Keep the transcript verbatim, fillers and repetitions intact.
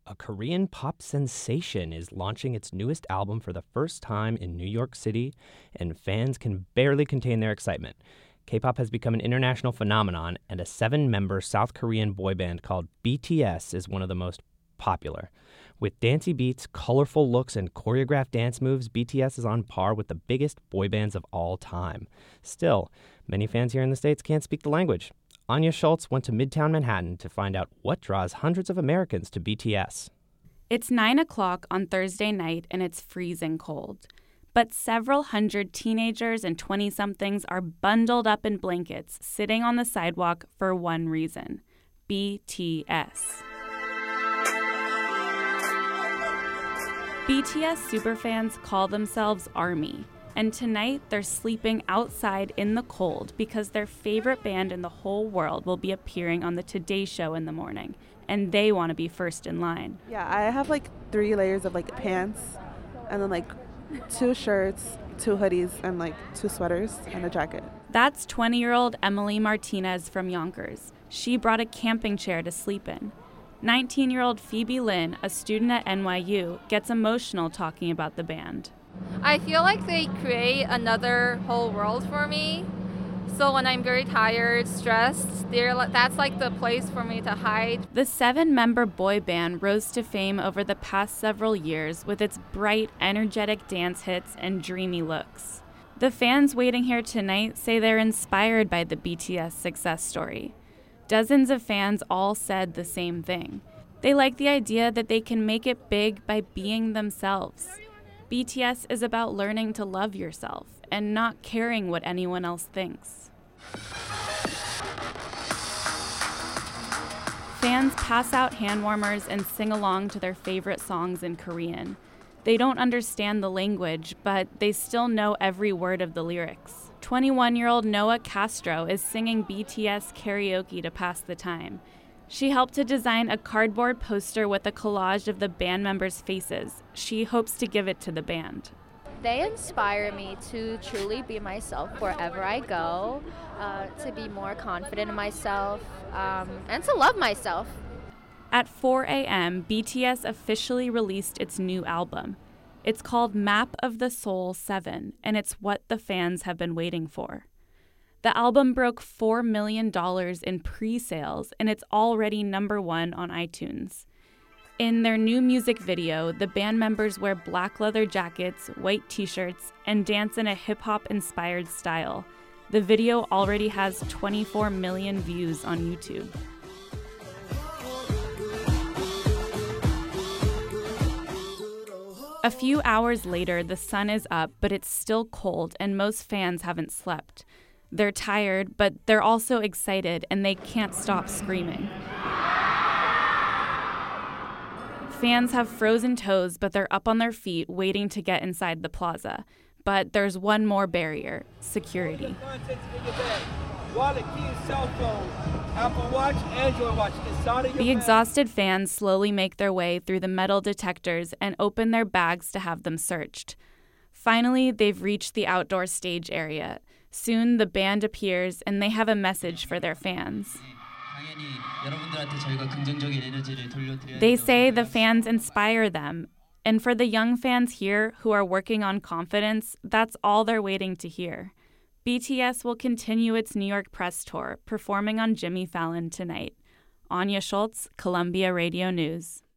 A Korean pop sensation is launching its newest album for the first time in New York City, and fans can barely contain their excitement. K-pop has become an international phenomenon, and a seven-member South Korean boy band called B T S is one of the most popular. With dancey beats, colorful looks, and choreographed dance moves, B T S is on par with the biggest boy bands of all time. Still, many fans here in the States can't speak the language. Anya Schultz went to Midtown Manhattan to find out what draws hundreds of Americans to B T S. It's nine o'clock on Thursday night and it's freezing cold. But several hundred teenagers and twenty-somethings are bundled up in blankets, sitting on the sidewalk for one reason: B T S. B T S superfans call themselves ARMY. And tonight, they're sleeping outside in the cold because their favorite band in the whole world will be appearing on the Today Show in the morning, and they want to be first in line. Yeah, I have like three layers of like pants, and then like two shirts, two hoodies, and like two sweaters and a jacket. That's twenty-year-old Emily Martinez from Yonkers. She brought a camping chair to sleep in. nineteen-year-old Phoebe Lynn, a student at N Y U, gets emotional talking about the band. I feel like they create another whole world for me. So when I'm very tired, stressed, they're like, that's like the place for me to hide. The seven-member boy band rose to fame over the past several years with its bright, energetic dance hits and dreamy looks. The fans waiting here tonight say they're inspired by the B T S success story. Dozens of fans all said the same thing. They like the idea that they can make it big by being themselves. B T S is about learning to love yourself and not caring what anyone else thinks. Fans pass out hand warmers and sing along to their favorite songs in Korean. They don't understand the language, but they still know every word of the lyrics. twenty-one-year-old Noah Castro is singing B T S karaoke to pass the time. She helped to design a cardboard poster with a collage of the band members' faces. She hopes to give it to the band. They inspire me to truly be myself wherever I go, uh, to be more confident in myself, um, and to love myself. At four a.m., B T S officially released its new album. It's called Map of the Soul seven, and it's what the fans have been waiting for. The album broke four million dollars in pre-sales, and it's already number one on iTunes. In their new music video, the band members wear black leather jackets, white t-shirts, and dance in a hip-hop-inspired style. The video already has twenty-four million views on YouTube. A few hours later, the sun is up, but it's still cold, and most fans haven't slept. They're tired, but they're also excited, and they can't stop screaming. Fans have frozen toes, but they're up on their feet waiting to get inside the plaza. But there's one more barrier: security. The exhausted fans slowly make their way through the metal detectors and open their bags to have them searched. Finally, they've reached the outdoor stage area. Soon the band appears and they have a message for their fans. They say the fans inspire them. And for the young fans here who are working on confidence, that's all they're waiting to hear. B T S will continue its New York press tour, performing on Jimmy Fallon tonight. Anya Schultz, Columbia Radio News.